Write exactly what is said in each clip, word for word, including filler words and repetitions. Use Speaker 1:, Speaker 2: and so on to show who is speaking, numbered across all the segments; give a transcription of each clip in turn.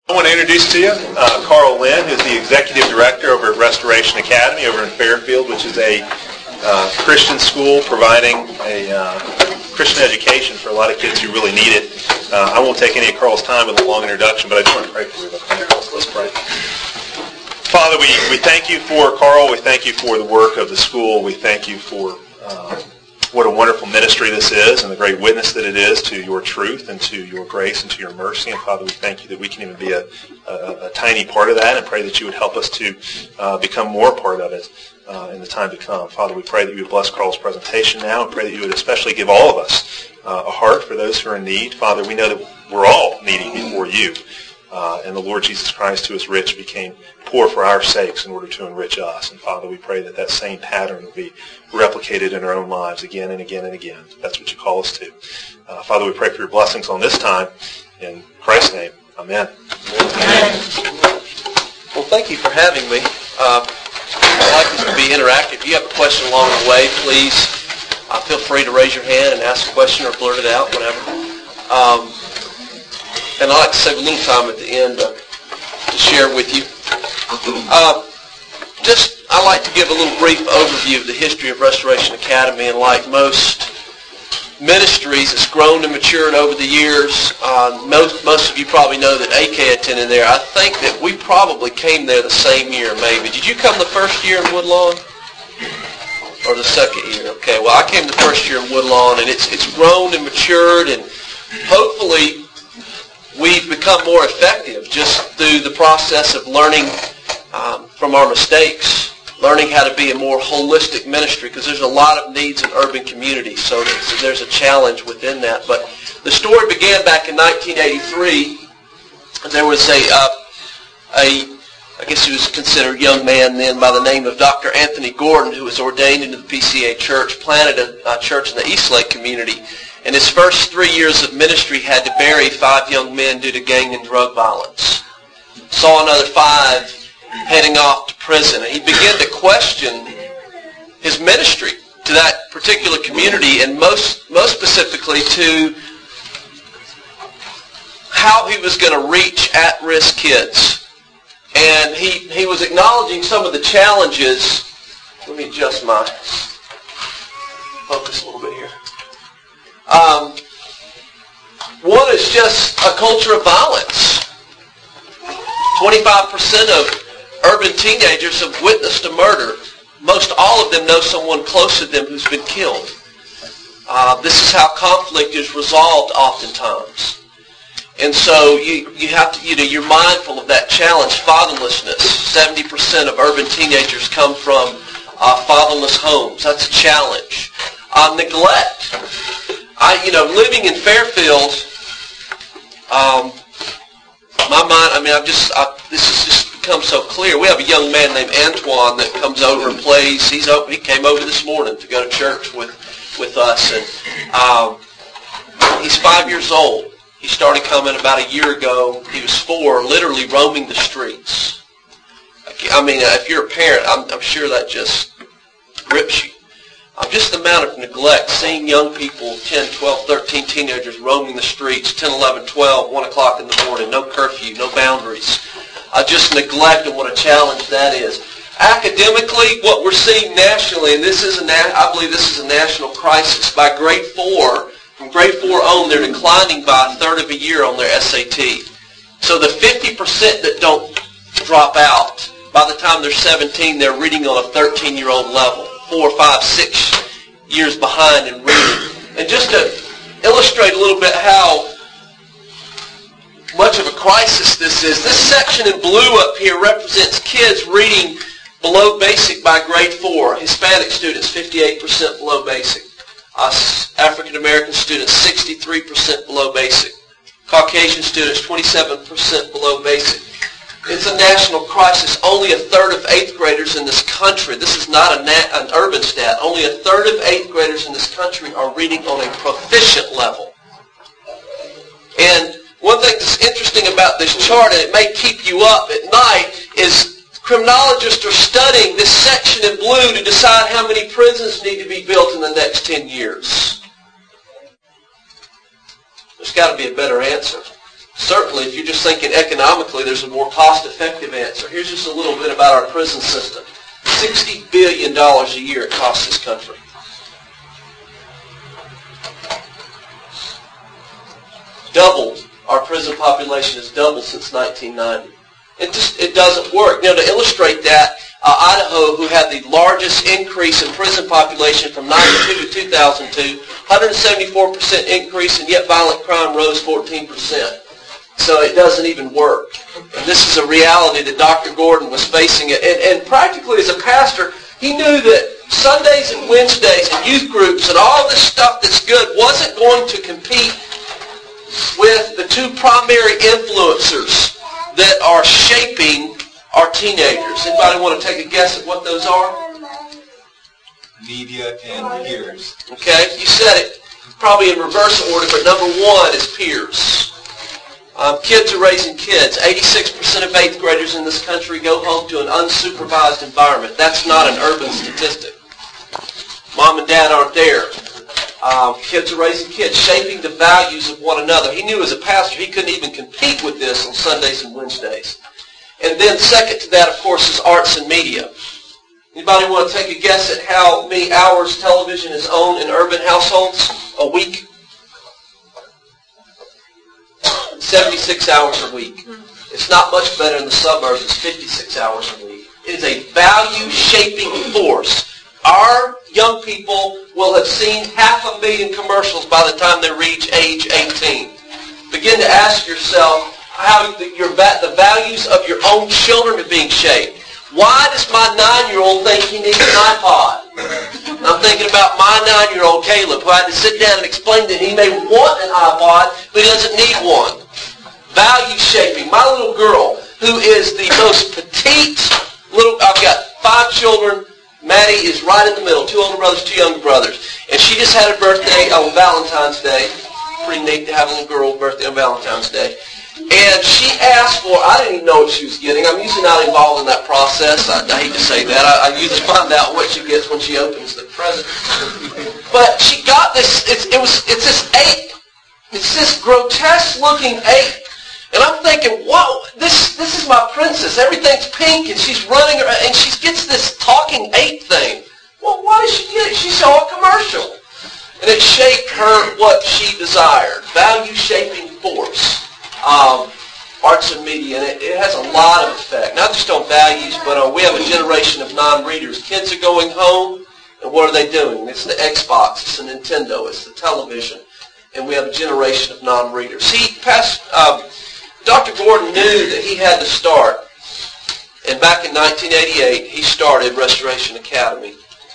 Speaker 1: I want to introduce to you uh, Carl Lynn, who's the Executive Director over at Restoration Academy over in Fairfield, which is a uh, Christian school providing a uh, Christian education for a lot of kids who really need it. Uh, I won't take any of Carl's time with a long introduction, but I just want to pray for you. Let's pray. Father, we, we thank you for Carl. We thank you for the work of the school. We thank you for uh, what a wonderful ministry this is and the great witness that it is to your truth and to your grace and to your mercy. And Father, we thank you that we can even be a, a, a tiny part of that, and pray that you would help us to uh, become more part of it uh, in the time to come. Father, we pray that you would bless Carl's presentation now, and pray that you would especially give all of us uh, a heart for those who are in need. Father, we know that we're all needy before you. Uh, and the Lord Jesus Christ, who is rich, became poor for our sakes in order to enrich us. And Father, we pray that that same pattern will be replicated in our own lives again and again and again. That's what you call us to. Uh, Father, we pray for your blessings on this time. In Christ's name, amen.
Speaker 2: Amen. Well, thank you for having me. Uh, I'd like this to be interactive. If you have a question along the way, please uh, feel free to raise your hand and ask a question or blurt it out, whatever. Um, And I'd like to save a little time at the end uh, to share with you. Uh, just, I'd like to give a little brief overview of the history of Restoration Academy. And like most ministries, it's grown and matured over the years. Uh, most, most of you probably know that A K attended there. I think that we probably came there the same year, maybe. Did you come the first year in Woodlawn? Or the second year? Okay, well, I came the first year in Woodlawn, and it's it's grown and matured, and hopefully we've become more effective just through the process of learning um, from our mistakes, learning how to be a more holistic ministry, because there's a lot of needs in urban communities, so there's, there's a challenge within that. But the story began back in nineteen eighty-three. There was a, uh, a I guess he was considered a young man then, by the name of Doctor Anthony Gordon, who was ordained into the P C A Church, planted a, a church in the Eastlake community. In his first three years of ministry, had to bury five young men due to gang and drug violence. Saw another five heading off to prison. And he began to question his ministry to that particular community, and most, most specifically to how he was going to reach at-risk kids. And he, he was acknowledging some of the challenges. Let me adjust my focus a little bit here. Um, one is just a culture of violence. twenty-five percent of urban teenagers have witnessed a murder. Most all of them know someone close to them who's been killed. Uh, this is how conflict is resolved oftentimes. And so you, you have to, you know, you're mindful of that challenge. Fatherlessness. seventy percent of urban teenagers come from uh, fatherless homes. That's a challenge. Uh, neglect. I, you know, living in Fairfield, um, my mind, I mean, I've just, I, this has just become so clear. We have a young man named Antoine that comes over and plays. He's over, he came over this morning to go to church with, with us, and um, he's five years old. He started coming about a year ago. He was four, literally roaming the streets. I mean, if you're a parent, I'm, I'm sure that just grips you. Uh, just the amount of neglect, seeing young people, ten, twelve, thirteen teenagers roaming the streets, ten, eleven, twelve, one o'clock in the morning, no curfew, no boundaries. Uh, just neglect and what a challenge that is. Academically, what we're seeing nationally, and this is a, I believe this is a national crisis, by grade four, from grade four on, they're declining by a third of a year on their S A T. So the fifty percent that don't drop out, by the time they're seventeen, they're reading on a thirteen-year-old level. Four, five, six years behind in reading. And just to illustrate a little bit how much of a crisis this is, this section in blue up here represents kids reading below basic by grade four. Hispanic students, fifty-eight percent below basic. Uh, African American students, sixty-three percent below basic. Caucasian students, twenty-seven percent below basic. It's a national crisis. Only a third of eighth graders in this country, this is not a nat, an urban stat, only a third of eighth graders in this country are reading on a proficient level. And one thing that's interesting about this chart, and it may keep you up at night, is criminologists are studying this section in blue to decide how many prisons need to be built in the next ten years. There's got to be a better answer. Certainly, if you're just thinking economically, there's a more cost-effective answer. Here's just a little bit about our prison system. sixty billion dollars a year it costs this country. Doubled. Our prison population has doubled since nineteen ninety. It just it doesn't work. You know, to illustrate that, uh, Idaho, who had the largest increase in prison population from ninety-two to two thousand two, one hundred seventy-four percent increase, and yet violent crime rose fourteen percent. So it doesn't even work. And this is a reality that Doctor Gordon was facing. And, and practically as a pastor, he knew that Sundays and Wednesdays and youth groups and all this stuff that's good wasn't going to compete with the two primary influencers that are shaping our teenagers. Anybody want to take a guess at what those are?
Speaker 3: Media and peers.
Speaker 2: Okay, you said it. Probably in reverse order, but number one is peers. Um, kids are raising kids. eighty-six percent of eighth graders in this country go home to an unsupervised environment. That's not an urban statistic. Mom and dad aren't there. Um, kids are raising kids, shaping the values of one another. He knew as a pastor he couldn't even compete with this on Sundays and Wednesdays. And then second to that, of course, is arts and media. Anybody want to take a guess at how many hours television is owned in urban households a week? seventy-six hours a week. It's not much better in the suburbs. It's fifty-six hours a week. It is a value-shaping force. Our young people will have seen half a million commercials by the time they reach age eighteen. Begin to ask yourself how the, your, the values of your own children are being shaped. Why does my nine-year-old think he needs an iPod? And I'm thinking about my nine-year-old Caleb, who I had to sit down and explain that he may want an iPod, but he doesn't need one. Value shaping. My little girl, who is the most petite little, I've got five children. Maddie is right in the middle, two older brothers, two younger brothers. And she just had her birthday on Valentine's Day. Pretty neat to have a little girl birthday on Valentine's Day. And she asked for, I didn't even know what she was getting. I'm usually not involved in that process. I, I hate to say that. I, I usually find out what she gets when she opens the present. But she got this, it's, it was, it's this ape. It's this grotesque-looking ape. And I'm thinking, wow, this this is my princess. Everything's pink, and she's running around, and she gets this talking ape thing. Well, why did she get it? She saw a commercial. And it shaped her what she desired. Value-shaping force. Um, arts and media, and it, it has a lot of effect. Not just on values, but on, we have a generation of non-readers. Kids are going home, and what are they doing? It's the Xbox, it's the Nintendo, it's the television. And we have a generation of non-readers. See, past... Um, Doctor Gordon knew that he had to start, and back in nineteen eighty-eight, he started Restoration Academy.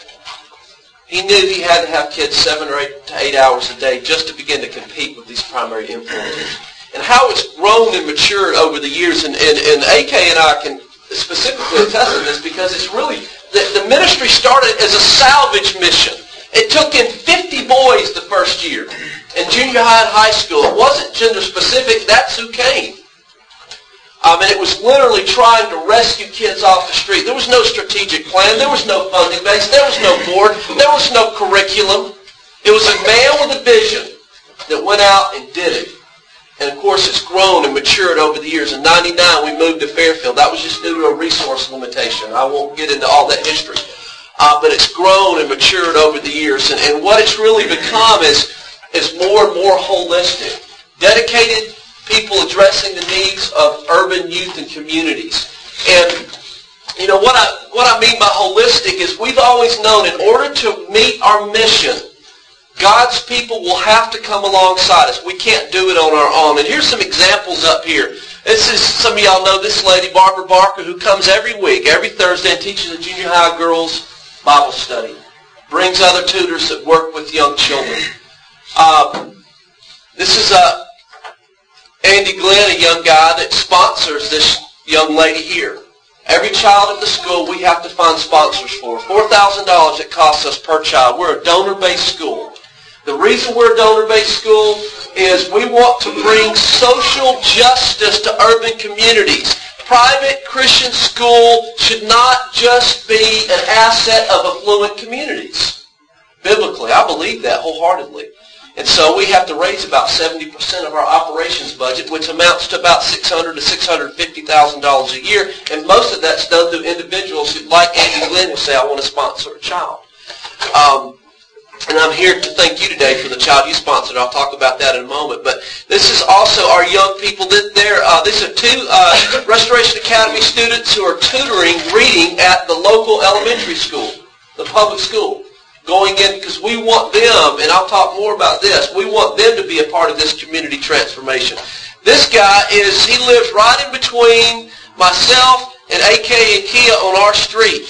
Speaker 2: He knew he had to have kids seven or eight to eight hours a day just to begin to compete with these primary influencers. And how it's grown and matured over the years, and, and, and A K and I can specifically attest to this because it's really, the, the ministry started as a salvage mission. It took in fifty boys the first year. In junior high and high school, it wasn't gender specific, that's who came. Um, and it was literally trying to rescue kids off the street. There was no strategic plan. There was no funding base. There was no board. There was no curriculum. It was a man with a vision that went out and did it. And of course, it's grown and matured over the years. In ninety-nine, we moved to Fairfield. That was just due to a resource limitation. I won't get into all that history. Uh, but it's grown and matured over the years. And, and what it's really become is, is more and more holistic. Dedicated people addressing the needs of urban youth and communities. And, you know, what I, what I mean by holistic is we've always known in order to meet our mission, God's people will have to come alongside us. We can't do it on our own. And here's some examples up here. This is, some of y'all know this lady, Barbara Barker, who comes every week, every Thursday, and teaches a junior high girls Bible study. Brings other tutors that work with young children. Um, this is uh, Andy Glenn, a young guy that sponsors this young lady here. Every child at the school we have to find sponsors for. four thousand dollars it costs us per child. We're a donor-based school. The reason we're a donor-based school is we want to bring social justice to urban communities. Private Christian school should not just be an asset of affluent communities. Biblically, I believe that wholeheartedly. And so we have to raise about seventy percent of our operations budget, which amounts to about six hundred thousand to six hundred fifty thousand dollars a year. And most of that's done through individuals who, like Andy Glenn, will say, I want to sponsor a child. Um, and I'm here to thank you today for the child you sponsored. I'll talk about that in a moment. But this is also our young people. That there, uh, these are two uh, Restoration Academy students who are tutoring reading at the local elementary school, the public school. Going in because we want them, and I'll talk more about this, we want them to be a part of this community transformation. This guy is, he lives right in between myself and A K and Kia on our street.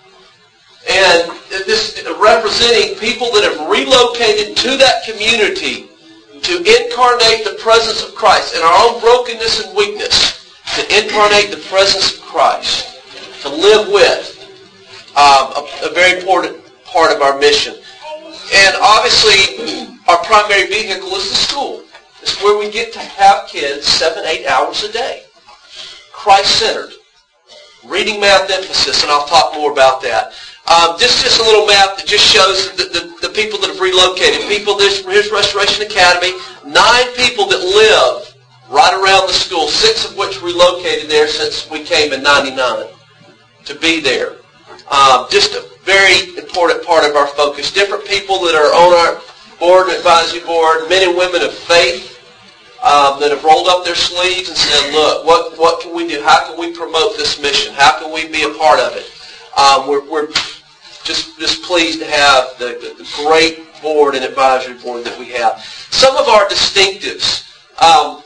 Speaker 2: And this representing people that have relocated to that community to incarnate the presence of Christ in our own brokenness and weakness, to incarnate the presence of Christ, to live with um, a, a very important part of our mission. And obviously, our primary vehicle is the school. It's where we get to have kids seven, eight hours a day. Christ-centered. Reading math emphasis, and I'll talk more about that. Um, this is just a little map that just shows the, the, the people that have relocated. People, this, here's Restoration Academy. Nine people that live right around the school, six of which relocated there since we came in ninety-nine to be there. Um, just a very important part of our focus. Different people that are on our board and advisory board, men and women of faith um, that have rolled up their sleeves and said, look, what, what can we do? How can we promote this mission? How can we be a part of it? Um, we're, we're just, just pleased to have the, the, the great board and advisory board that we have. Some of our distinctives. Um,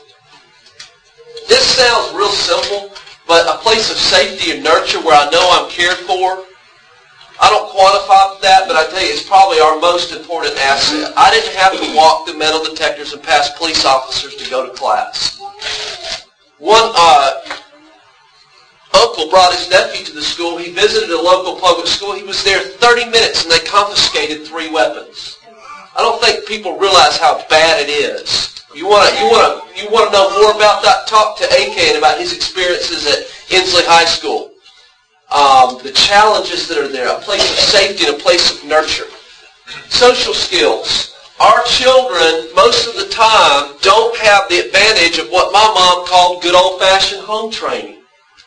Speaker 2: this sounds real simple, but a place of safety and nurture where I know I'm cared for. I don't quantify that, but I tell you, it's probably our most important asset. I didn't have to walk through metal detectors and pass police officers to go to class. One uh, uncle brought his nephew to the school. He visited a local public school. He was there thirty minutes, and they confiscated three weapons. I don't think people realize how bad it is. You want to you want to you want to know more about that? Talk to A K and about his experiences at Inslee High School. Um, the challenges that are there, a place of safety and a place of nurture. Social skills. Our children, most of the time, don't have the advantage of what my mom called good old-fashioned home training.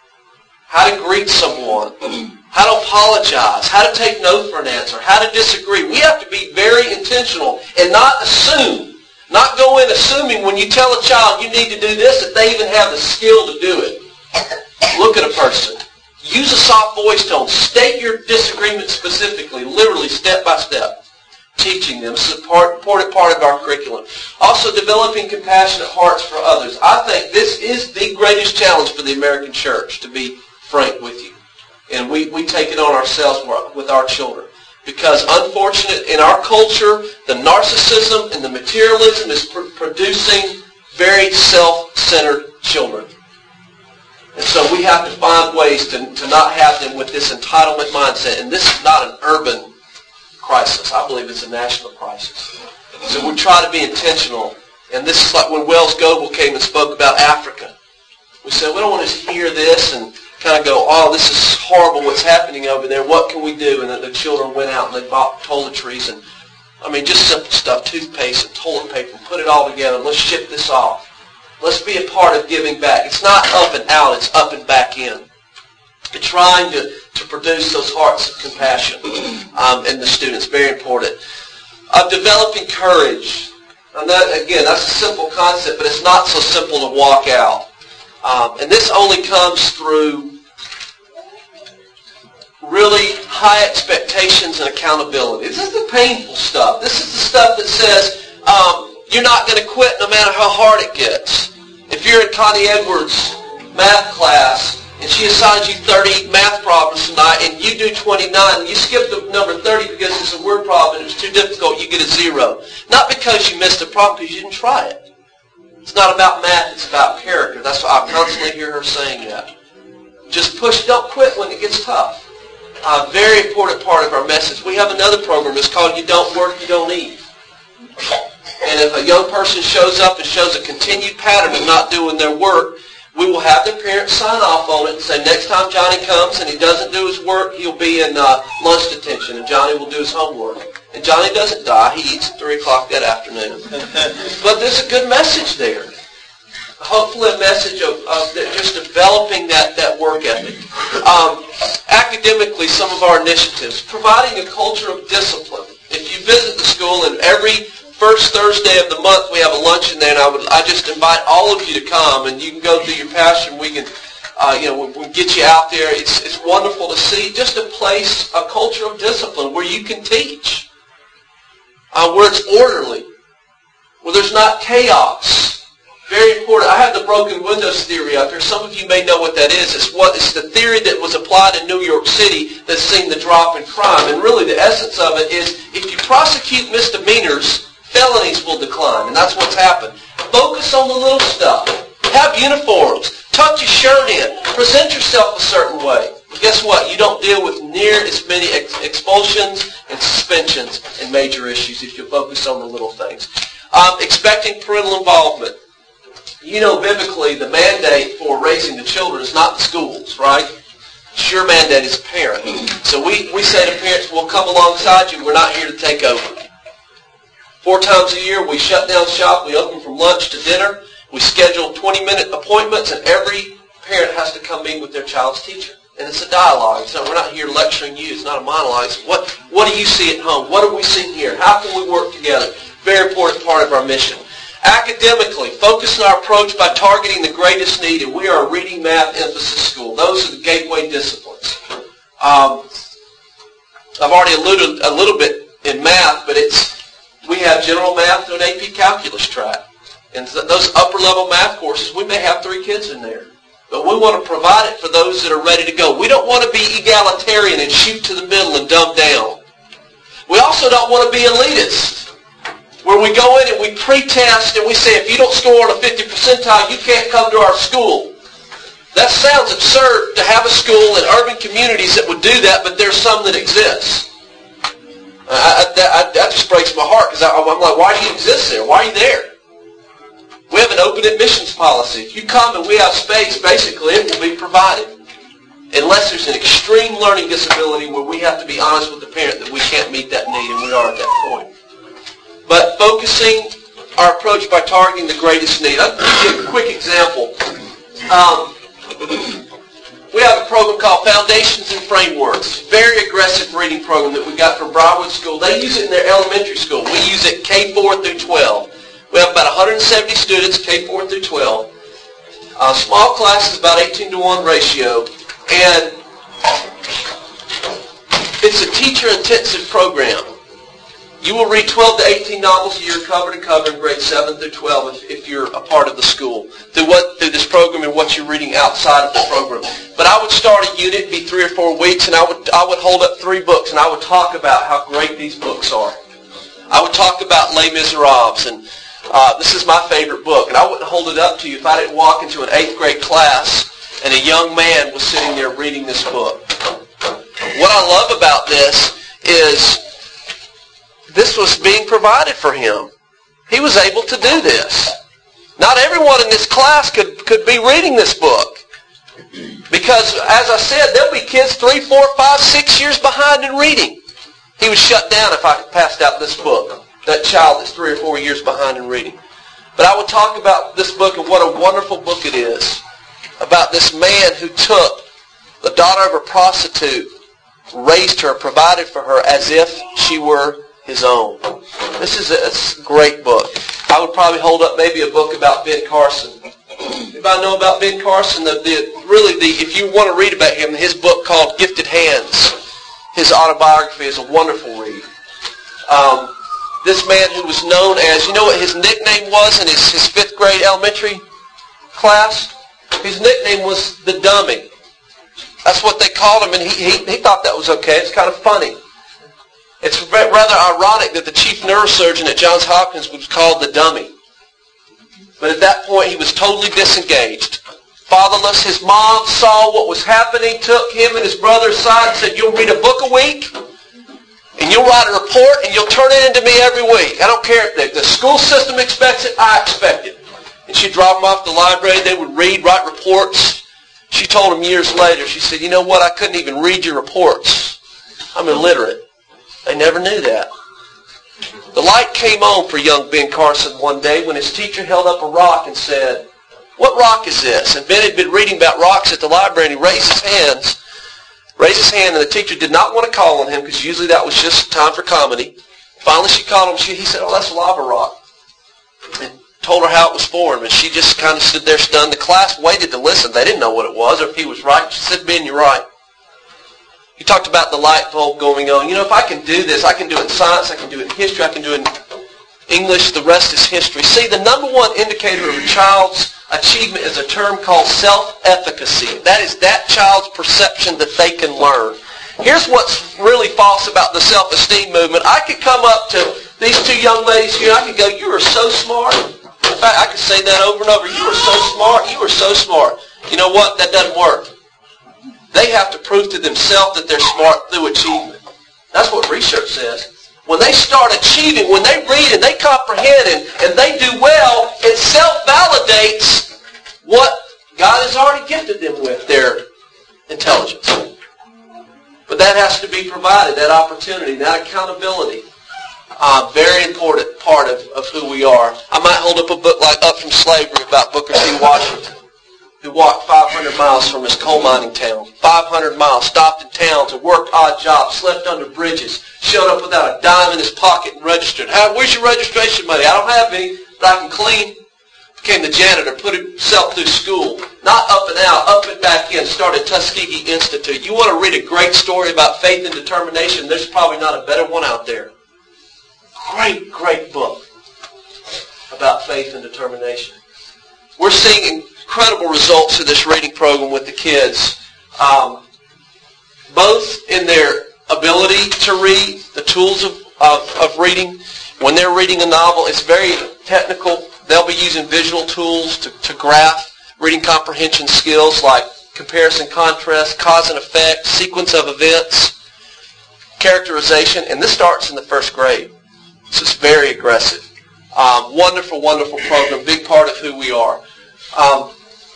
Speaker 2: How to greet someone, how to apologize, how to take no for an answer, how to disagree. We have to be very intentional and not assume, not go in assuming when you tell a child you need to do this that they even have the skill to do it. Look at a person. Use a soft voice tone. State your disagreement specifically, literally, step by step. Teaching them. This is an important part of our curriculum. Also, developing compassionate hearts for others. I think this is the greatest challenge for the American church, to be frank with you. And we, we take it on ourselves with our children. Because, unfortunately, in our culture, the narcissism and the materialism is pr- producing very self-centered children. And so we have to find ways to, to not have them with this entitlement mindset. And this is not an urban crisis. I believe it's a national crisis. So we try to be intentional. And this is like when Wells Goebel came and spoke about Africa. We said, we don't want to hear this and kind of go, oh, this is horrible what's happening over there. What can we do? And then the children went out and they bought toiletries and, I mean, just simple stuff, toothpaste and toilet paper, and put it all together. Let's ship this off. Let's be a part of giving back. It's not up and out, it's up and back in. And trying to, to produce those hearts of compassion um, in the students, very important. Uh, developing courage. And that, again, that's a simple concept, but it's not so simple to walk out. Um, and this only comes through really high expectations and accountability. This is the painful stuff. This is the stuff that says, um, you're not going to quit no matter how hard it gets. If you're in Connie Edwards' math class and she assigns you thirty math problems tonight and you do twenty-nine and you skip the number thirty because it's a word problem and it's too difficult, you get a zero. Not because you missed a problem, because you didn't try it. It's not about math, it's about character. That's why I constantly hear her saying that. Just push, don't quit when it gets tough. A very important part of our message. We have another program. It's called You Don't Work, You Don't Eat. And if a young person shows up and shows a continued pattern of not doing their work, we will have their parents sign off on it and say, next time Johnny comes and he doesn't do his work, he'll be in uh, lunch detention, and Johnny will do his homework. And Johnny doesn't die. He eats at three o'clock that afternoon. But there's a good message there. Hopefully a message of, of just developing that, that work ethic. Um, academically, some of our initiatives. Providing a culture of discipline. If you visit the school, and every first Thursday of the month we have a luncheon there, and I would I just invite all of you to come, and you can go through your passion. We can, uh, you know, we we'll get you out there. It's it's wonderful to see just a place, a culture of discipline where you can teach, uh, where it's orderly, where there's not chaos. Very important. I have the broken windows theory out there. Some of you may know what that is. It's what it's the theory that was applied in New York City that's seen the drop in crime. And really the essence of it is if you prosecute misdemeanors, felonies will decline. And that's what's happened. Focus on the little stuff. Have uniforms. Tuck your shirt in. Present yourself a certain way. But guess what? You don't deal with near as many ex- expulsions and suspensions and major issues if you focus on the little things. Um, expecting parental involvement. You know, biblically, the mandate for raising the children is not the schools, right? It's your mandate as a parent. So we, we say to parents, we'll come alongside you. We're not here to take over. Four times a year, we shut down shop. We open from lunch to dinner. We schedule twenty-minute appointments, and every parent has to come meet with their child's teacher. And it's a dialogue. So we're not here lecturing you. It's not a monologue. It's what, what do you see at home? What are we seeing here? How can we work together? Very important part of our mission. Academically, focus on our approach by targeting the greatest need, and we are a reading, math, emphasis school. Those are the gateway disciplines. Um, I've already alluded a little bit in math, but it's we have general math to an A P calculus track. And those upper-level math courses, we may have three kids in there. But we want to provide it for those that are ready to go. We don't want to be egalitarian and shoot to the middle and dumb down. We also don't want to be elitist, where we go in and we pre-test and we say, if you don't score on a fifty percentile, you can't come to our school. That sounds absurd to have a school in urban communities that would do that, but there's some that exist. I, I, that, that just breaks my heart, because I'm like, why do you exist there? Why are you there? We have an open admissions policy. If you come and we have space, basically it will be provided. Unless there's an extreme learning disability where we have to be honest with the parent that we can't meet that need, and we are at that point. But focusing our approach by targeting the greatest need. I'll give you a quick example. Um, we have a program called Foundations and Frameworks. Very aggressive reading program that we got from Briarwood School. They use it in their elementary school. We use it K four through twelve. We have about one hundred seventy students, K four through twelve. Uh, small classes, about eighteen to one ratio. And it's a teacher-intensive program. You will read twelve to eighteen novels a year, cover to cover, in grades seven through twelve if, if you're a part of the school, through what through this program and what you're reading outside of the program. But I would start a unit, be three or four weeks, and I would I would hold up three books, and I would talk about how great these books are. I would talk about Les Miserables, and uh, this is my favorite book, and I wouldn't hold it up to you if I didn't walk into an eighth grade class and a young man was sitting there reading this book. What I love about this is this was being provided for him. He was able to do this. Not everyone in this class could, could be reading this book. Because, as I said, there'll be kids three, four, five, six years behind in reading. He was shut down if I passed out this book. That child that's three or four years behind in reading. But I would talk about this book and what a wonderful book it is. About this man who took the daughter of a prostitute, raised her, provided for her as if she were his own. This is a, it's a great book. I would probably hold up maybe a book about Ben Carson. Anybody know about Ben Carson? The, the, really, the if you want to read about him, his book called Gifted Hands, his autobiography is a wonderful read. Um, this man who was known as, you know what his nickname was in his, his fifth grade elementary class? His nickname was the Dummy. That's what they called him, and he, he, he thought that was okay. It's kind of funny. It's rather ironic that the chief neurosurgeon at Johns Hopkins was called the Dummy. But at that point, he was totally disengaged. Fatherless. His mom saw what was happening, took him and his brother aside and said, you'll read a book a week, and you'll write a report, and you'll turn it into me every week. I don't care if the, the school system expects it, I expect it. And she'd drop them off to the library. They would read, write reports. She told him years later, she said, you know what, I couldn't even read your reports. I'm illiterate. They never knew that. The light came on for young Ben Carson one day when his teacher held up a rock and said, "What rock is this?" And Ben had been reading about rocks at the library, and he raised his hands, raised his hand, and the teacher did not want to call on him because usually that was just time for comedy. Finally, she called him. She, he said, "Oh, that's a lava rock," and told her how it was formed, and she just kind of stood there stunned. The class waited to listen. They didn't know what it was or if he was right. She said, "Ben, you're right." He talked about the light bulb going on. You know, if I can do this, I can do it in science, I can do it in history, I can do it in English, the rest is history. See, the number one indicator of a child's achievement is a term called self-efficacy. That is that child's perception that they can learn. Here's what's really false about the self-esteem movement. I could come up to these two young ladies here, I could go, "You are so smart." In fact, I could say that over and over. "You are so smart. You are so smart." You know what? That doesn't work. They have to prove to themselves that they're smart through achievement. That's what research says. When they start achieving, when they read and they comprehend and, and they do well, it self-validates what God has already gifted them with, their intelligence. But that has to be provided, that opportunity, that accountability. Uh, very important part of, of who we are. I might hold up a book like Up From Slavery about Booker T. Washington, who walked five hundred miles from his coal mining town. five hundred miles, stopped in towns and worked odd jobs, slept under bridges, showed up without a dime in his pocket and registered. "How, where's your registration money?" "I don't have any, but I can clean." Became the janitor, put himself through school. Not up and out, up and back in, started Tuskegee Institute. You want to read a great story about faith and determination, there's probably not a better one out there. Great, great book about faith and determination. We're seeing incredible results of this reading program with the kids, um, both in their ability to read, the tools of, of, of reading. When they're reading a novel, it's very technical. They'll be using visual tools to, to graph reading comprehension skills like comparison, contrast, cause and effect, sequence of events, characterization, and this starts in the first grade. So it's very aggressive. Um, wonderful, wonderful program, big part of who we are. Um,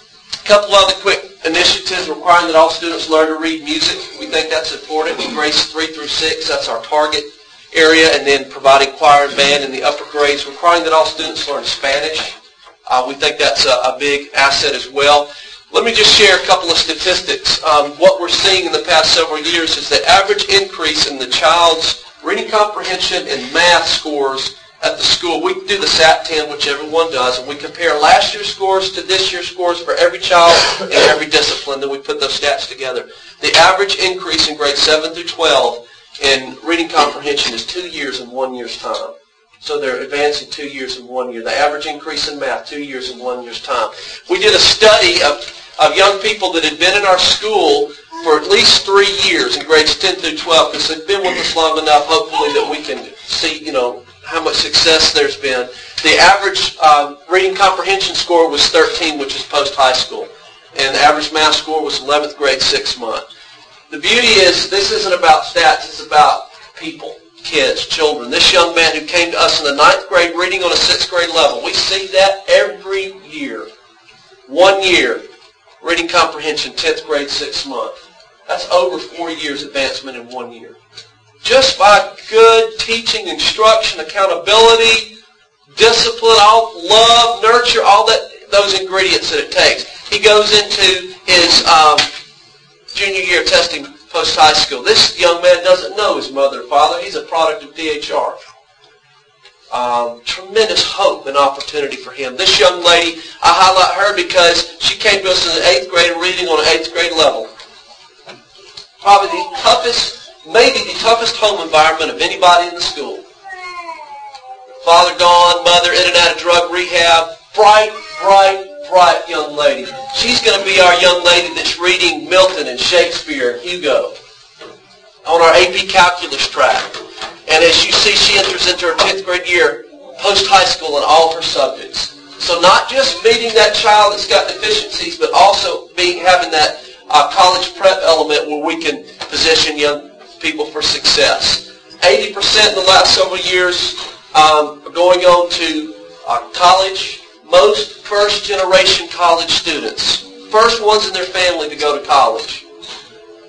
Speaker 2: a couple other quick initiatives requiring that all students learn to read music. We think that's important. In grades three through six, that's our target area, and then providing choir and band in the upper grades, requiring that all students learn Spanish. Uh, we think that's a, a big asset as well. Let me just share a couple of statistics. Um, what we're seeing in the past several years is the average increase in the child's reading comprehension and math scores at the school. We do the S A T ten, which everyone does, and we compare last year's scores to this year's scores for every child in every discipline. Then we put those stats together. The average increase in grades seven through twelve in reading comprehension is two years in one year's time. So they're advancing two years in one year. The average increase in math, two years in one year's time. We did a study of, of young people that had been in our school for at least three years in grades ten through twelve, because they've been with us long enough, hopefully, that we can see, you know, how much success there's been. The average um, reading comprehension score was thirteen, which is post-high school. And the average math score was eleventh grade, six months. The beauty is, this isn't about stats, it's about people, kids, children. This young man who came to us in the ninth grade reading on a sixth grade level, we see that every year. One year, reading comprehension, tenth grade, six months. That's over four years advancement in one year. Just by good teaching, instruction, accountability, discipline, all love, nurture, all that those ingredients that it takes. He goes into his um, junior year testing post-high school. This young man doesn't know his mother or father. He's a product of D H R. Um, tremendous hope and opportunity for him. This young lady, I highlight her because she came to us in the eighth grade reading on an eighth grade level. Probably the toughest, maybe the toughest home environment of anybody in the school. Father gone, mother in and out of drug rehab. Bright, bright, bright young lady. She's going to be our young lady that's reading Milton and Shakespeare and Hugo on our A P Calculus track. And as you see, she enters into her tenth grade year, post-high school in all her subjects. So not just meeting that child that's got deficiencies, but also being having that uh, college prep element where we can position young people for success. eighty percent in the last several years um, are going on to uh, college. Most first-generation college students, first ones in their family to go to college.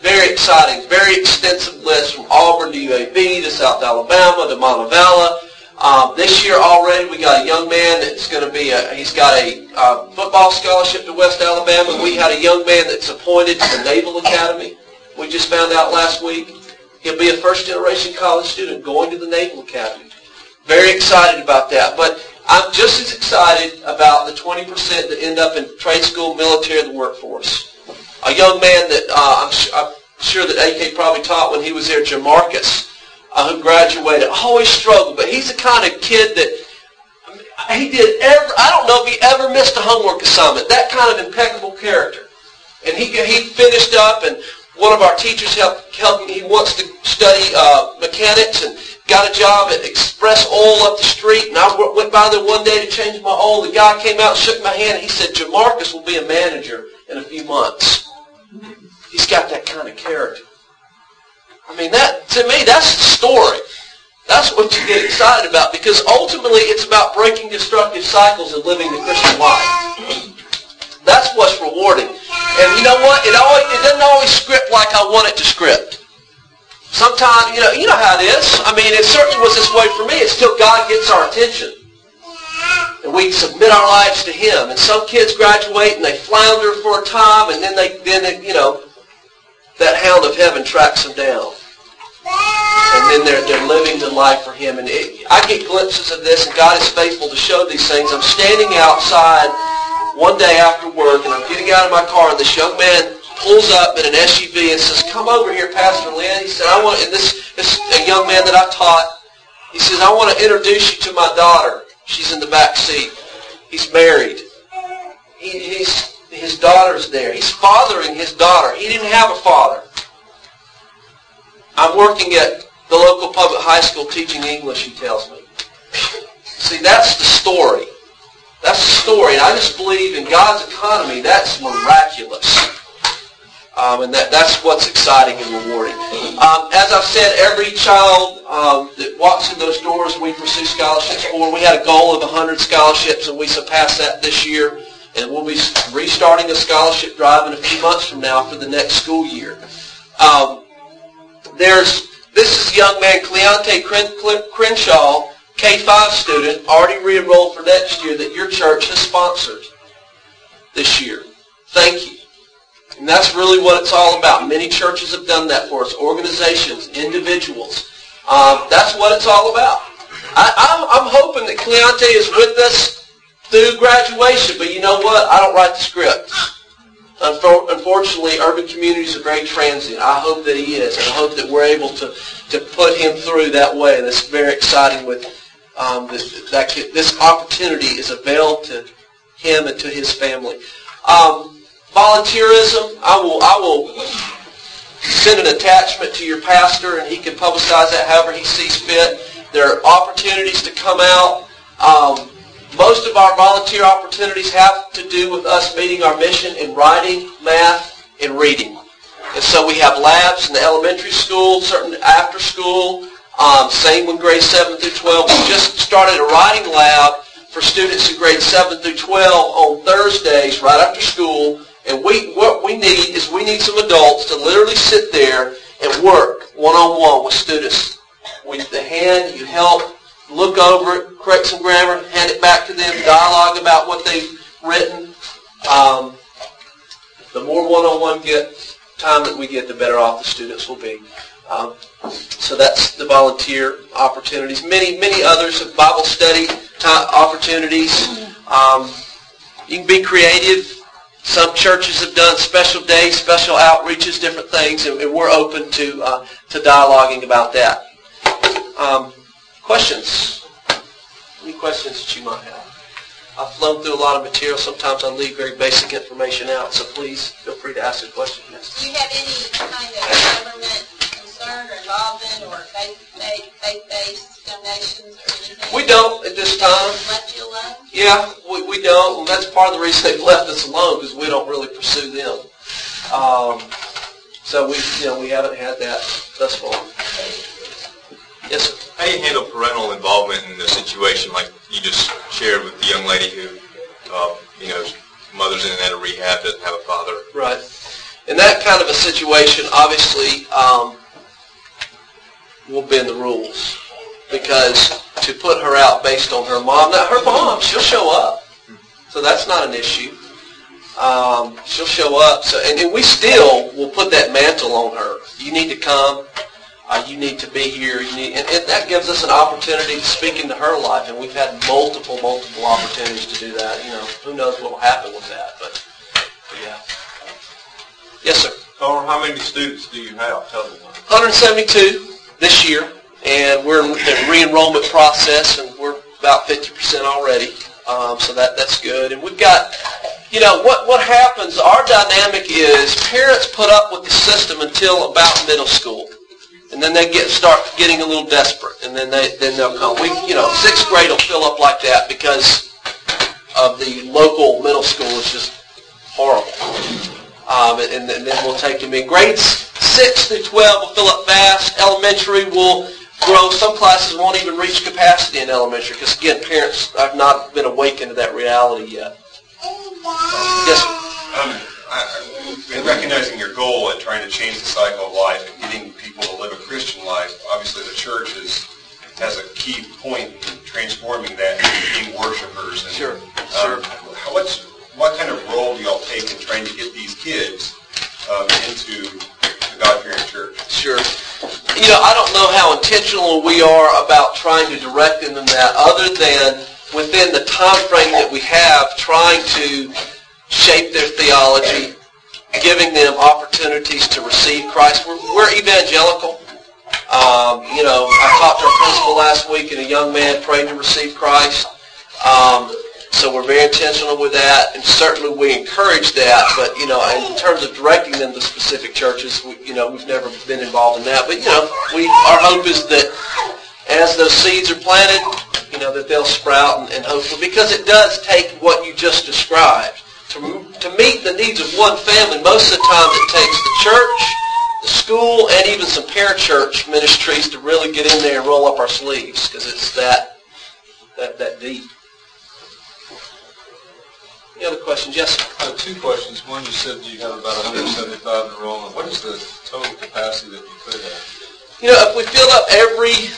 Speaker 2: very exciting, very extensive list from Auburn to U A B to South Alabama to Montevallo. Um, this year already we got a young man that's going to be, a, he's got a uh, football scholarship to West Alabama. We had a young man that's appointed to the Naval Academy. We just found out last week. He'll be a first-generation college student going to the Naval Academy. Very excited about that. But I'm just as excited about the twenty percent that end up in trade school, military, and the workforce. A young man that uh, I'm, su- I'm sure that A K probably taught when he was there, Jamarcus, Uh, who graduated, always struggled, but he's the kind of kid that I mean, he did ever, I don't know if he ever missed a homework assignment, that kind of impeccable character. And he he finished up, and one of our teachers helped, helped him, he wants to study uh, mechanics, and got a job at Express Oil up the street, and I went by there one day to change my oil. The guy came out and shook my hand, and he said, Jamarcus will be a manager in a few months. He's got that kind of character. I mean, that to me, that's the story. That's what you get excited about, because ultimately it's about breaking destructive cycles and living the Christian life. That's what's rewarding. And you know what? It always it doesn't always script like I want it to script. Sometimes, you know, you know how it is. I mean, it certainly was this way for me. It's till God gets our attention. And we submit our lives to Him. And some kids graduate and they flounder for a time, and then they, then they, you know, that hound of heaven tracks them down. And then they're, they're living the life for Him. And it, I get glimpses of this, and God is faithful to show these things. I'm standing outside one day after work, and I'm getting out of my car, and this young man pulls up in an S U V and says, come over here, Pastor Lynn. He said, I want, and this, this a young man that I taught, he says, I want to introduce you to my daughter. She's in the back seat. He's married. He, he's, his daughter's there. He's fathering his daughter. He didn't have a father. I'm working at the local public high school teaching English, he tells me. See, that's the story. That's the story. And I just believe in God's economy, that's miraculous. Um, and that, that's what's exciting and rewarding. Um, as I've said, every child um, that walks in those doors, we pursue scholarships for. We had a goal of one hundred scholarships, and we surpassed that this year. And we'll be restarting a scholarship drive in a few months from now for the next school year. Um, there's This is young man, Cleante Crenshaw, K five student, already re-enrolled for next year, that your church has sponsored this year. Thank you. And that's really what it's all about. Many churches have done that for us. Organizations, individuals. Um, that's what it's all about. I, I'm, I'm hoping that Cleante is with us through graduation, but you know what? I don't write the scripts. Unfortunately, urban communities are very transient. I hope that he is, and I hope that we're able to, to put him through that way. And it's very exciting with um, this, that this opportunity is availed to him and to his family. Um, volunteerism, I will I will send an attachment to your pastor, and he can publicize that however he sees fit. There are opportunities to come out. Um, Most of our volunteer opportunities have to do with us meeting our mission in writing, math, and reading. And so we have labs in the elementary school, certain after school, um, same with grades seven through twelve. We just started a writing lab for students in grades seven through twelve on Thursdays right after school. And we what we need is we need some adults to literally sit there and work one-on-one with students. With the hand, you help. Look over it, correct some grammar, hand it back to them, dialogue about what they've written. Um, the more one-on-one get time that we get, the better off the students will be. Um, so that's the volunteer opportunities. Many, many others of Bible study time, opportunities. Um, you can be creative. Some churches have done special days, special outreaches, different things, and, and we're open to uh, to dialoguing about that. Um, Questions? Any questions that you might have? I've flown through a lot of material. Sometimes I leave very basic information out, so please feel free to ask a question. Yes.
Speaker 3: Do you have any kind of government concern or involvement or faith-based, faith-based donations or anything?
Speaker 2: We don't at this time.
Speaker 3: Left you alone?
Speaker 2: Yeah, we, we don't. And that's part of the reason they've left us alone, because we don't really pursue them. Um, so we, you know, we haven't had that thus far. Yes, sir.
Speaker 4: How do you handle parental involvement in a situation like you just shared with the young lady who, uh, you know, mother's in and out of rehab, doesn't have a father?
Speaker 2: Right. And that that kind of a situation, obviously, um, we'll bend the rules. Because to put her out based on her mom, now her mom, she'll show up. So that's not an issue. Um, she'll show up. So, and, and we still will put that mantle on her. You need to come. Uh, you need to be here. You need, and, and that gives us an opportunity to speak into her life. And we've had multiple, multiple opportunities to do that. You know, who knows what will happen with that. But, but yeah. Yes, sir.
Speaker 5: Or how many students do you have total?
Speaker 2: one hundred seventy-two this year. And we're in the re-enrollment process, and we're about fifty percent already. Um, so that that's good. And we've got, you know, what, what happens, our dynamic is parents put up with the system until about middle school. And then they get start getting a little desperate. And then, they, then they'll come. We, you know, sixth grade will fill up like that because of the local middle school is just horrible. Um, and, and then we'll take them in. Grades six through twelve will fill up fast. Elementary will grow. Some classes won't even reach capacity in elementary because, again, parents have not been awakened to that reality yet. Yes, sir.
Speaker 6: Um, I, in recognizing your goal and trying to change the cycle of life and getting people to live a Christian life, obviously the church is, has a key point in transforming that into being worshipers. And,
Speaker 2: Sure,
Speaker 6: um,
Speaker 2: sure.
Speaker 6: What's, what kind of role do y'all take in trying to get these kids um, into the God-fearing church?
Speaker 2: Sure. You know, I don't know how intentional we are about trying to direct them in that, other than within the time frame that we have, trying to shape their theology, giving them opportunities to receive Christ. We're, we're evangelical. Um, you know, I talked to our principal last week, and a young man prayed to receive Christ. Um, so we're very intentional with that, and certainly we encourage that. But, you know, in terms of directing them to specific churches, we, you know, we've never been involved in that. But, you know, we our hope is that as those seeds are planted, you know, that they'll sprout, and, and hopefully, because it does take what you just described. To, to meet the needs of one family, most of the time it takes the church, the school, and even some parachurch ministries to really get in there and roll up our sleeves, because it's that, that, that deep. Any other questions? Yes, sir.
Speaker 5: I have two questions. One, you said you have about one hundred seventy-five enrollment. What is the total capacity that you could have?
Speaker 2: You know, if we fill up every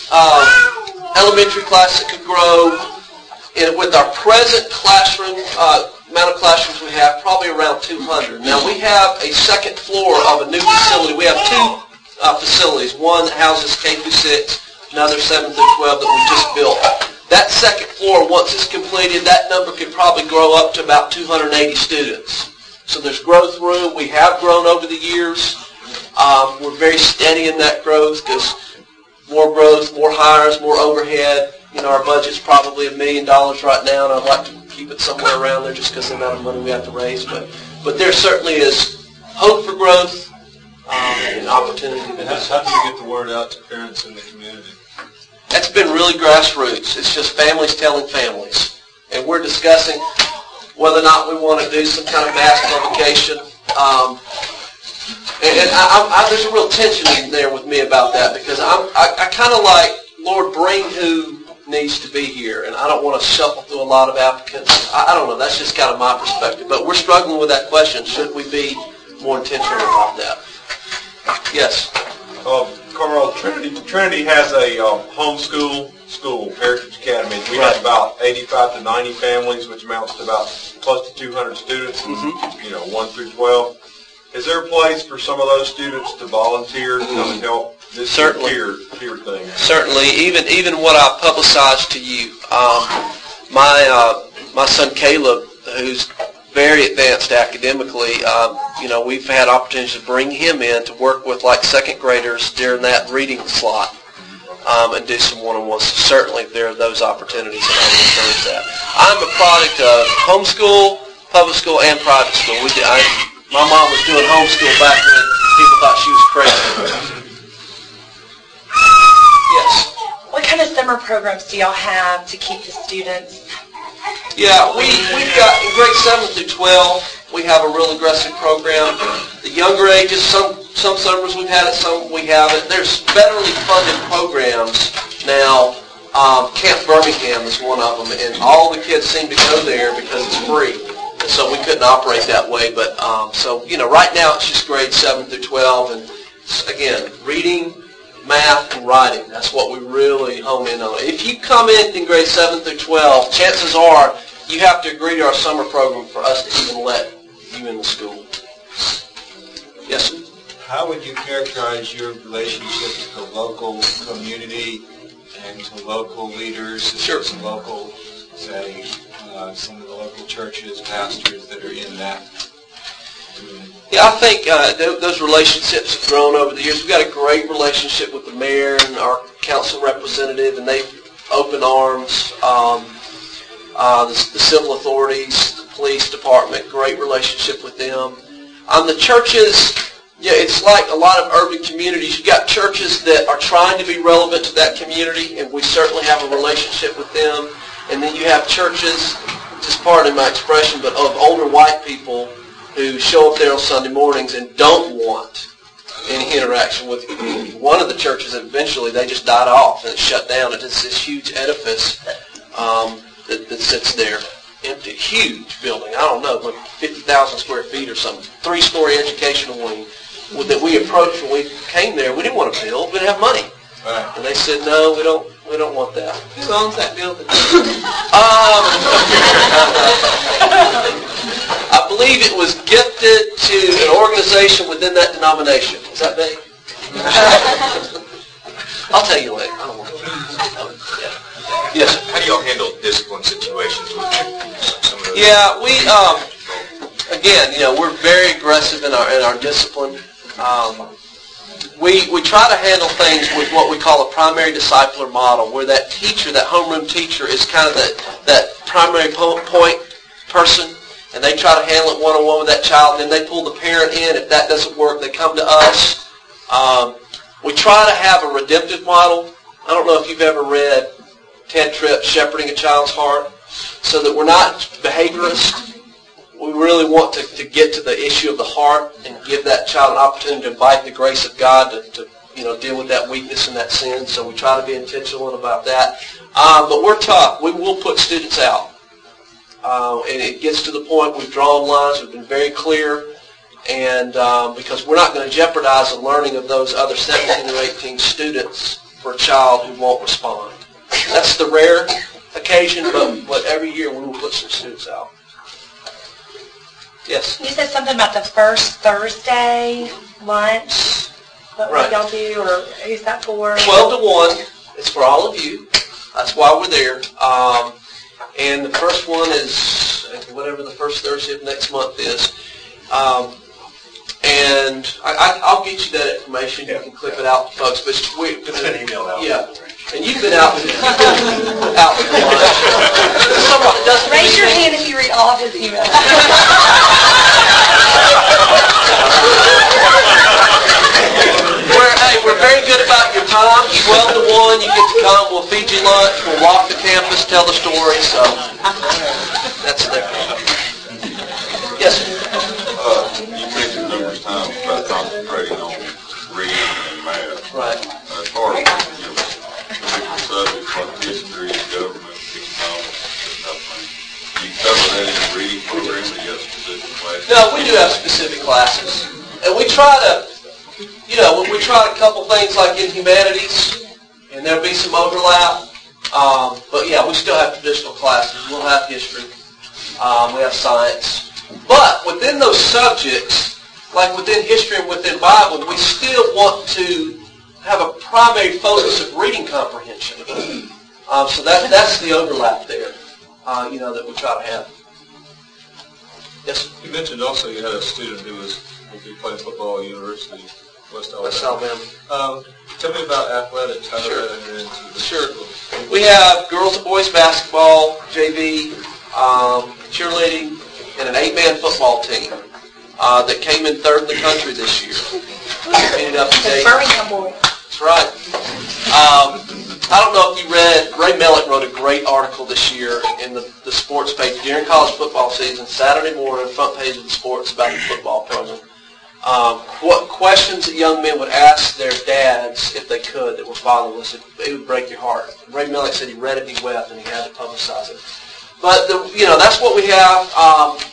Speaker 2: um, elementary class that could grow, and with our present classroom uh, amount of classrooms we have, probably around two hundred. Now, we have a second floor of a new facility. We have two uh, facilities. One that houses K through six, another seven through twelve that we just built. That second floor, once it's completed, that number could probably grow up to about two hundred eighty students. So there's growth room. We have grown over the years. Um, we're very steady in that growth because more growth, more hires, more overhead. You know, our budget's probably a million dollars right now, and I'd like to keep it somewhere around there just because of the amount of money we have to raise. But but there certainly is hope for growth um, and opportunity.
Speaker 5: And how, how do you get the word out to parents in the community?
Speaker 2: That's been really grassroots. It's just families telling families. And we're discussing whether or not we want to do some kind of mass publication. Um, and and I, I, there's a real tension in there with me about that because I'm, I, I kind of like, Lord, bring who needs to be here. And I don't want to shuffle through a lot of applicants. I, I don't know. That's just kind of my perspective. But we're struggling with that question. Should we be more intentional about that? Yes.
Speaker 5: Uh, Carl, Trinity, Trinity has a um, homeschool school, Heritage Academy. We
Speaker 2: Right.
Speaker 5: have about eighty-five to ninety families, which amounts to about close to two hundred students,
Speaker 2: Mm-hmm.
Speaker 5: you know, one through twelve. Is there a place for some of those students to volunteer to come and help this
Speaker 2: Certainly.
Speaker 5: peer, peer thing?
Speaker 2: Certainly, even even what I publicized to you, um, my uh, my son Caleb, who's very advanced academically, um, you know, we've had opportunities to bring him in to work with like second graders during that reading slot um, and do some one-on-ones. So certainly, there are those opportunities, and I would encourage that. I'm a product of homeschool, public school, and private school. We did, I, my mom was doing homeschool back when people thought she was crazy. Yes.
Speaker 7: What kind of summer programs do y'all have to keep the students?
Speaker 2: Yeah, we, we've got, in grade seven through twelve, we have a real aggressive program. The younger ages, some some summers we've had it, some we haven't. There's federally funded programs now. Um, Camp Birmingham is one of them, and all the kids seem to go there because it's free. And so we couldn't operate that way. But um, so, you know, right now it's just grades seven through twelve. And again, reading, math, and writing. That's what we really hone in on. If you come in in grades seven through twelve, chances are you have to agree to our summer program for us to even let you in the school. Yes, sir?
Speaker 8: How would you characterize your relationship with the local community and to local leaders,
Speaker 2: Sure.
Speaker 8: some local, say, uh, some of the local churches, pastors that are in that community?
Speaker 2: Yeah, I think uh, th- those relationships have grown over the years. We've got a great relationship with the mayor and our council representative, and they've open arms. Um, uh, the, the civil authorities, the police department, great relationship with them. Um, the churches, yeah, it's like a lot of urban communities. You've got churches that are trying to be relevant to that community, and we certainly have a relationship with them. And then you have churches, just pardon my expression, but of older white people who show up there on Sunday mornings and don't want any interaction with the community. One of the churches, eventually, they just died off and it shut down. It's this huge edifice um, that, that sits there. Empty, huge building. I don't know, like fifty thousand square feet or something. Three-story educational wing that we approached when we came there. We didn't want to build. We didn't have money.
Speaker 8: Right.
Speaker 2: And they said, no, we don't we don't want that. Who owns that building? um, I believe it was gifted to an organization within that denomination. Is that big? I'll tell you later. I don't want to. Yeah. Yes.
Speaker 4: How do y'all handle discipline situations with some of those?
Speaker 2: Yeah, we um, again, you know, we're very aggressive in our in our discipline. Um, we we try to handle things with what we call a primary discipler model, where that teacher, that homeroom teacher, is kind of that that primary po- point person, and they try to handle it one on one with that child. Then they pull the parent in. If that doesn't work, they come to us. Um, we try to have a redemptive model. I don't know if you've ever read Ted Tripp, Shepherding a Child's Heart, so that we're not behaviorists. We really want to, to get to the issue of the heart and give that child an opportunity to invite the grace of God to, to you know, deal with that weakness and that sin. So we try to be intentional about that. Um, but we're tough. We will put students out. Uh, and it gets to the point we've drawn lines. We've been very clear. And um, because we're not going to jeopardize the learning of those other seventeen or eighteen students for a child who won't respond. That's the rare occasion, but, but every year we will put some students out. Yes?
Speaker 7: You said something about the first Thursday lunch. What
Speaker 2: Right.
Speaker 7: will y'all do, or who's that for?
Speaker 2: twelve to one. It's for all of you. That's why we're there. Um, and the first one is whatever the first Thursday of next month is. Um, and I, I, I'll get you that information. You can clip it out to folks. But we,
Speaker 1: It's been emailed out.
Speaker 2: Yeah. And you've been out, you've been out for lunch. Somebody doesn't
Speaker 7: Raise your
Speaker 2: really-
Speaker 7: hand if you read all of his emails.
Speaker 2: We're, hey, we're very good about your time. twelve to one, you get to come. We'll feed you lunch. We'll walk the campus, tell the story. So that's there. Yes, sir.
Speaker 5: Uh, you mentioned numerous times about concentrating on reading and math.
Speaker 2: Right.
Speaker 5: As far as, you know, different subjects like history, government, economics, that type of thing, do you cover that in the reading program, or you have specific classes?
Speaker 2: No, we do have specific classes. And we try to, you know, we try to couple things like in humanities, and there'll be some overlap. Um, but yeah, we still have traditional classes. We'll have history. Um, we have science. But within those subjects, like within history and within Bible, we still want to have a primary focus of reading comprehension. Um, so that that's the overlap there, uh, you know, that we try to have. Yes, sir.
Speaker 5: You mentioned also you had a student who was who played football at University of West Alabama.
Speaker 2: West Alabama.
Speaker 5: Um, tell me about athletics. How
Speaker 2: Sure.
Speaker 5: did that enter into the
Speaker 2: Sure.
Speaker 5: school?
Speaker 2: We have girls and boys basketball, J V, um, cheerleading, and an eight-man football team uh, that came in third in the country this year. Ended up in
Speaker 7: The
Speaker 2: Dayton.
Speaker 7: Birmingham boy.
Speaker 2: That's right. Um, I don't know if you read, Ray Mellick wrote a great article this year in the, the sports page during college football season, Saturday morning, front page of the sports about the football program. Um, what questions that young men would ask their dads if they could that were fatherless, it, it would break your heart. Ray Mellick said he read it and he wept and he had to publicize it. But, the, you know, that's what we have. Um,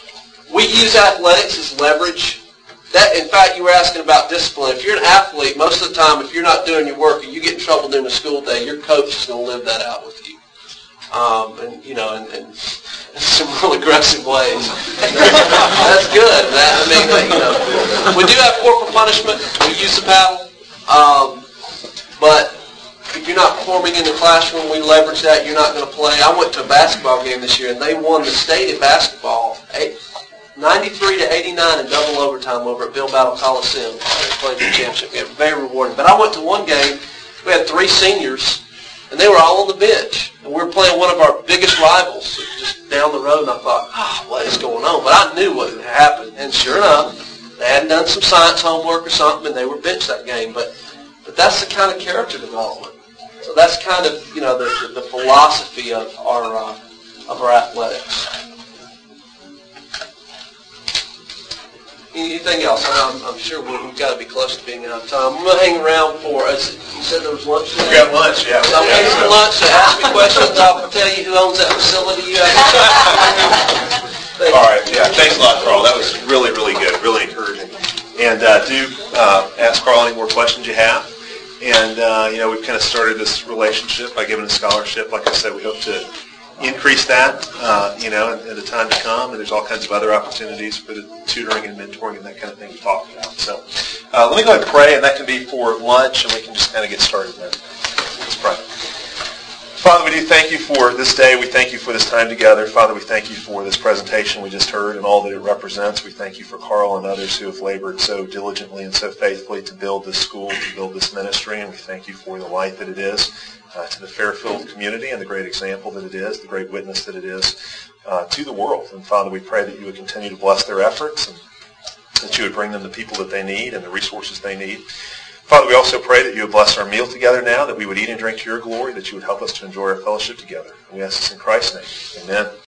Speaker 2: We use athletics as leverage. That, in fact, you were asking about discipline. If you're an athlete, most of the time, if you're not doing your work and you get in trouble during the school day, your coach is going to live that out with you. Um, and, you know, in, in, in some real aggressive ways. That's good. That, I mean, you know, we do have corporal punishment. We use the paddle. Um, but if you're not performing in the classroom, we leverage that. You're not going to play. I went to a basketball game this year, and they won the state in basketball, ninety-three to eighty-nine in double overtime over at Bill Battle Coliseum. They played the championship game. Very rewarding. But I went to one game. We had three seniors, and they were all on the bench. And we were playing one of our biggest rivals just down the road, and I thought, oh, what is going on? But I knew what had happened. And sure enough, they hadn't done some science homework or something, and they were benched that game. But but that's the kind of character development. So that's kind of, you know, the, the, the philosophy of our uh, of our athletics. Anything else? I'm, I'm sure we've got to be close to being out of time. I'm going to hang around for, as you said there was lunch today?
Speaker 1: We got lunch, yeah.
Speaker 2: So I'm
Speaker 1: yeah,
Speaker 2: hanging for lunch, so ask me questions. I'll tell you who owns that facility. You have.
Speaker 1: All right, yeah, thanks a lot, Carl. That was really, really good, really encouraging. And uh, do uh, ask Carl any more questions you have. And, uh, you know, we've kind of started this relationship by giving a scholarship. Like I said, we hope to increase that, uh, you know, in, in the time to come. And there's all kinds of other opportunities for the tutoring and mentoring and that kind of thing to talk about. So uh, let me go ahead and pray, and that can be for lunch, and we can just kind of get started then. Let's pray. Father, we do thank you for this day. We thank you for this time together. Father, we thank you for this presentation we just heard and all that it represents. We thank you for Carl and others who have labored so diligently and so faithfully to build this school, to build this ministry, and we thank you for the light that it is uh, to the Fairfield community and the great example that it is, the great witness that it is uh, to the world. And Father, we pray that you would continue to bless their efforts and that you would bring them the people that they need and the resources they need. Father, we also pray that you would bless our meal together now, that we would eat and drink to your glory, that you would help us to enjoy our fellowship together. And we ask this in Christ's name. Amen.